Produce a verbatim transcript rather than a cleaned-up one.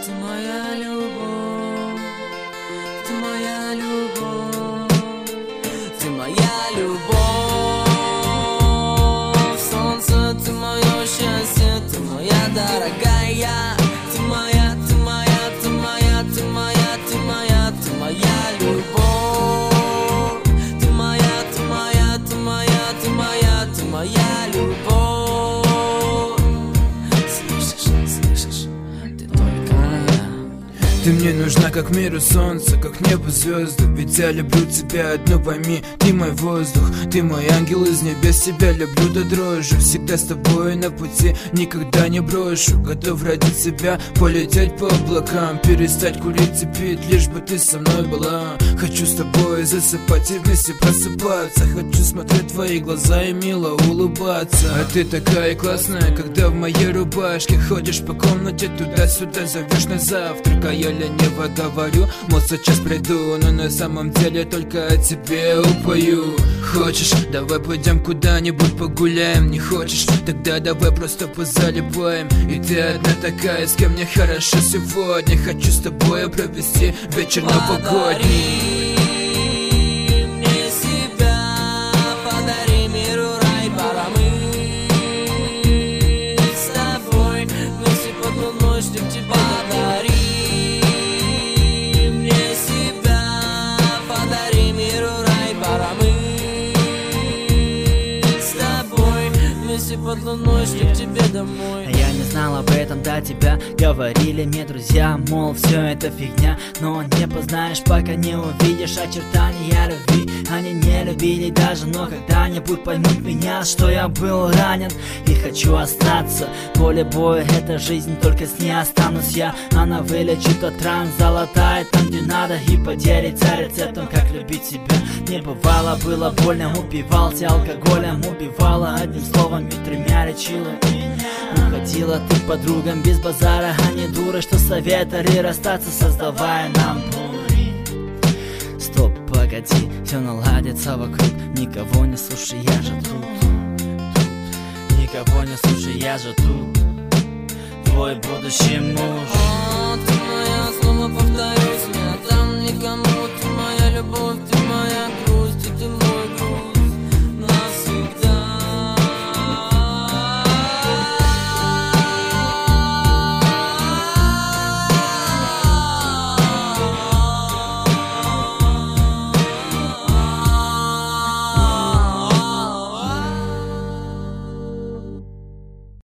Ты моя любовь, ты моя любовь, ты моя любовь, солнце, ты мое счастье, ты моя дорогая, ты моя, ты моя, ты моя, ты моя, ты моя, ты моя любовь, ты моя, ты моя, ты моя, ты моя, ты моя любовь. Ты мне нужна, как миру солнце, как небо звезды. Ведь я люблю тебя одну, пойми, ты мой воздух, ты мой ангел из небес, тебя люблю до дрожи. Всегда с тобой на пути, никогда не брошу. Готов ради тебя полететь по облакам, перестать курить и пить, лишь бы ты со мной была. Хочу с тобой засыпать и вместе просыпаться. Хочу смотреть в твои глаза и мило улыбаться. А ты такая классная, когда в моей рубашке ходишь по комнате туда-сюда, зовешь на завтрак, а я лениво говорю, мол, сейчас приду, но на самом деле только о тебе упою. Хочешь, давай пойдем куда-нибудь погуляем. Не хочешь, тогда давай просто позалипаем. И ты одна такая, с кем мне хорошо сегодня. Хочу с тобой провести вечер новогодний. Под луной, шли к тебе домой. Я не знал об этом до тебя. Говорили мне друзья, мол, все это фигня. Но не познаешь, пока не увидишь очертания любви. Они не любили даже, но когда-нибудь поймут меня, что я был ранен и хочу остаться. Поле боя — это жизнь, только с ней останусь я. Она вылечит от ран, золотая там, где надо, и поделится рецептом, как любить себя. Не бывало, было больно, упивался алкоголем, убивала одним словом и тремя лечила. Уходила ты к подругам без базара, а не дура, что советовали расстаться, создавая нам бури. Стоп, погоди, все наладится вокруг. Никого не слушай, я же тут. Никого не слушай, я же тут. Твой будущий муж. О, ты моя, снова повторюсь, не отдам никому. Ты моя любовь, ты моя